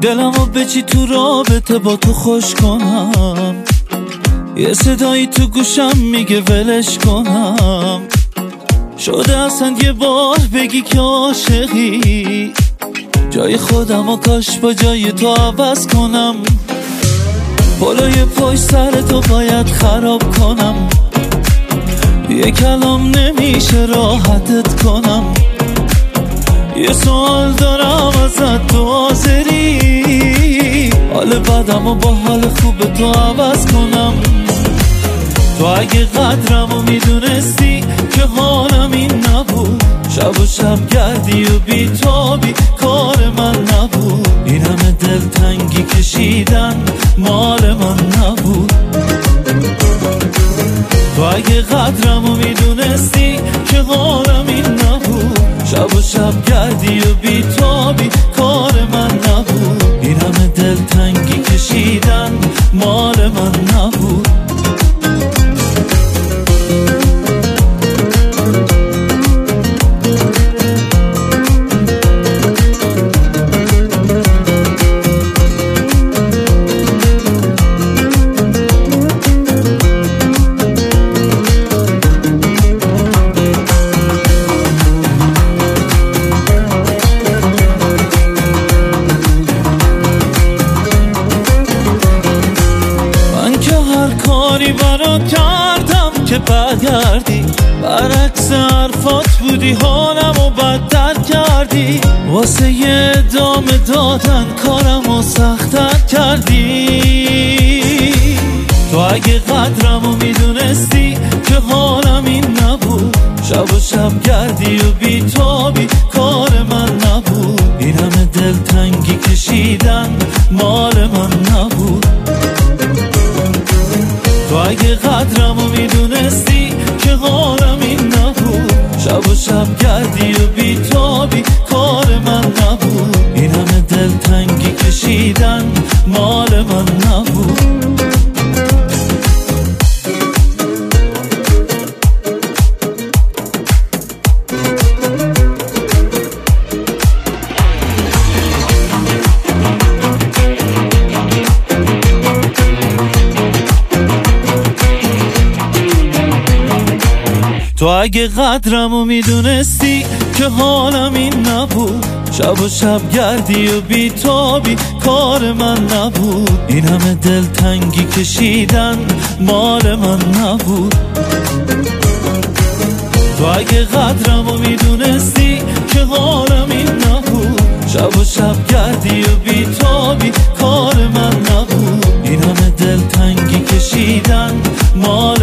دلمو بچی تو رابطه با تو خوش کنم، یه صدایی تو گوشم میگه ولش کنم. شده اصلا یه بار بگی که عاشقی، جای خودمو کاش با جای تو عوض کنم. پلوی پشت سر تو باید خراب کنم، یه کلام نمیشه راحتت کنم. یه سوال دارم ازت، تو حاضری حال بدمو با حال خوب تو عوض کنم؟ تو اگه قدرمو میدونستی که حالم این نبود، شب و شب گردی و بیتابی کار من نبود. این همه دلتنگی کشیدن مال من نبود. تو اگه قدرمو میدونستی که حالم این نبود، شب و شب گردی و بیتابی کار من نبود. این همه دلتنگی کشیدن مال من نبود. کاری برات کردم که برگردی، برعکس حرفات بودی حالمو بدتر کردی. واسه یه ادامه دادن کارمو سخت‌تر کردی. تو اگه قدرمو میدونستی که حالم این نبود، شب و شب گردی و بیتابی کار من نبود. این همه دلتنگی کشیدن مال من نبود. تو اگه قدرمو میدونستی که حالم این نبود، شب و شب گردی و بیتابی کار من نبود. این همه دلتنگی کشیدن مال من نبود. تو اگه قدرمو میدونستی که حالم این نبود، شب و شب گردی و بیتابی کار من نبود. این همه دلتنگی کشیدن مال من نبود. تو اگه قدرمو میدونستی که حالم این نبود، شب و شب گردی و بیتابی کار من نبود. این همه دلتنگی کشیدن مال